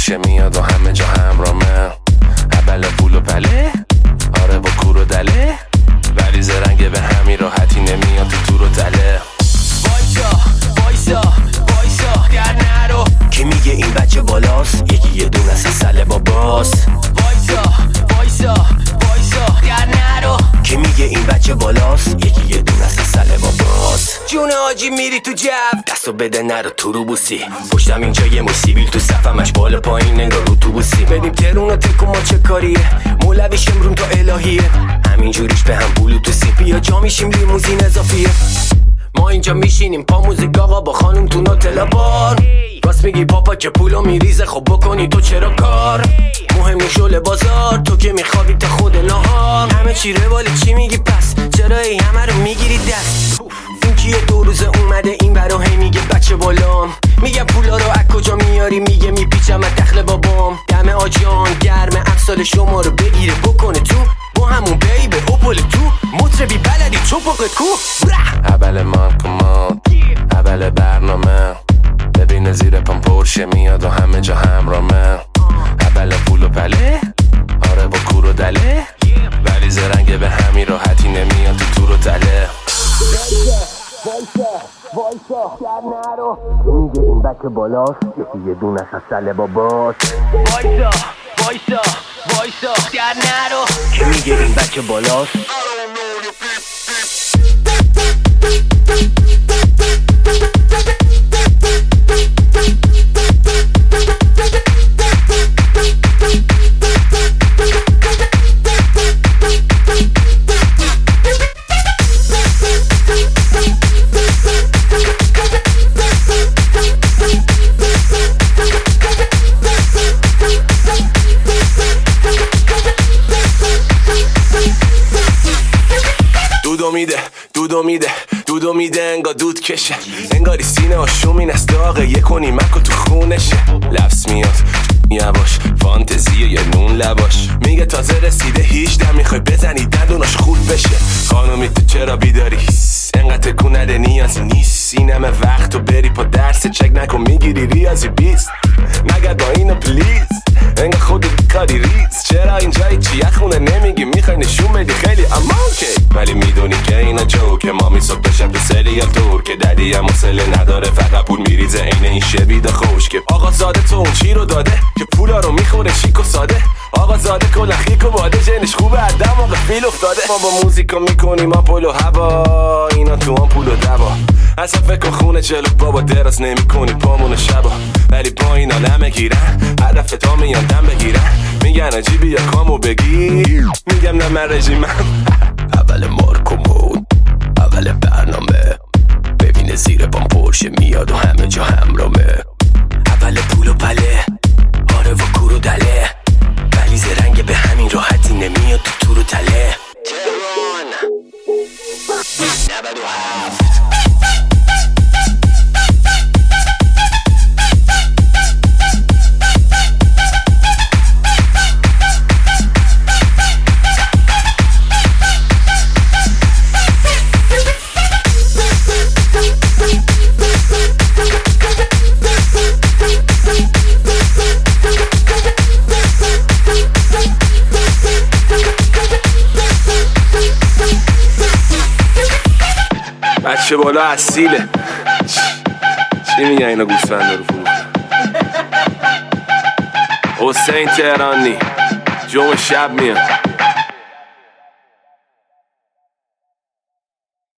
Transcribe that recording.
پرشه میاد و همه جا همرامه. اول پول و پله، آره و کور و دله، ولی زرنگ به همین راحتی نمیاد تو تور و تله. وایسا در نرو، که میگه این بچه بالاست، یکی یه دونه از سله باباست. وایسا در نرو، که میگه این بچه بالاست، یکی یه دونه از سله باباست. جون آجی میری تو جو، دستو بده نرو تو رو بوسی. پشتم اینجا یه موسیبیل تو صفمش بالا پایین انگار رو تو بوسی. بریم ترون و تکو ما چه کاریه، مولویش امرون تو الهیه. همینجوریش به هم بلوتوسی، بیا جا میشیم لیموزین اضافیه. ما اینجا میشینیم پا موزیک آقا با خانوم تو نوتلا بار. راست میگی پاپا که پولو میریزه، خب بکنی تو چرا کار؟ مهم نیست شل بازار، تو که میخوابی تا خود نهار. همه چی رواله، چی میگی پس؟ چرا ای همه رو میگیری دست؟ این کیه 2 روزه اومده این برا، هی میگه بچه بالام. میگم پولا رو از کجا میاری، میگه میپیچم از دخل بابام. دم آجان گرمه، امثال شما رو بگیره بکنه تو با همون بیبه اوپل تو. مطربی بلدی چوپقت کو. اول مارکومات، اول برنامه، ببین زیر پام پرشه میاد و همه جا همرامه. اول پول و پله، آره با کور و دله، ولی زرنگ به همین راحتی نمیاد تو تور و تله. وایسا در نرو، که میگه این بچه بالاست، یکی یه دونه از سله باباست. وایسا در نرو، که میگه این بچه بالاست. دودو میده انگار دود کشه، انگاری سینه آشومین از داغه، یه کنی مکو تو خونشه. لفظ میاد یواش، فانتزی و یه نون لواش، میگه تازه رسیده 18 میخوای بزنی دندوناش خود بشه. خانومی تو چرا بیداری، انقدر تکون نده نیازی نیست. اینمه وقت تو بری پا درس چک نکن میگیری ریاضی 20. نگرد با اینو پلیز، انگار خودت کاری ریز. چرا اینجایی چیه خونه نمیگی، میخوای نشون بدی خیلی اما اوکی، ولی میدونی که اینا جوکه. ما میصبح بشم تو سریال تور که ددی هم حوصله نداره، فقط پول میریزه عین این شوید خوش. که آقا زاده تو اون چی رو داده که پولا رو میخوره شیک و ساده. آقا زاده کلا خیک و باده، جنش خوبه از دماغ فیل افتاده. ما با موزیکا میکنیم آپول و هوا، اینا تو هم پول و دوا. اصلا فکر کن خونه جلو بابا دراز نمیکنی پامون شبا، ولی با اینا نمیگیرن هدف تا میان دم بگیرن. میگن عجیبی بیا کامو بگیر، میگم نه من رژیمم. اول مارکومون، اول برنامه، ببینه زیر پام پرشه میاد و همه جا همرامه. اول پول و پله، آره و کور و دله، ولی زرنگ به همین راحتی نمیاد تو تور و تله. تهران 97. بچه بالا اصیله، چی میگن اینا گوسفند رو فروخت. حسین تهرانی جمعه شب میاد.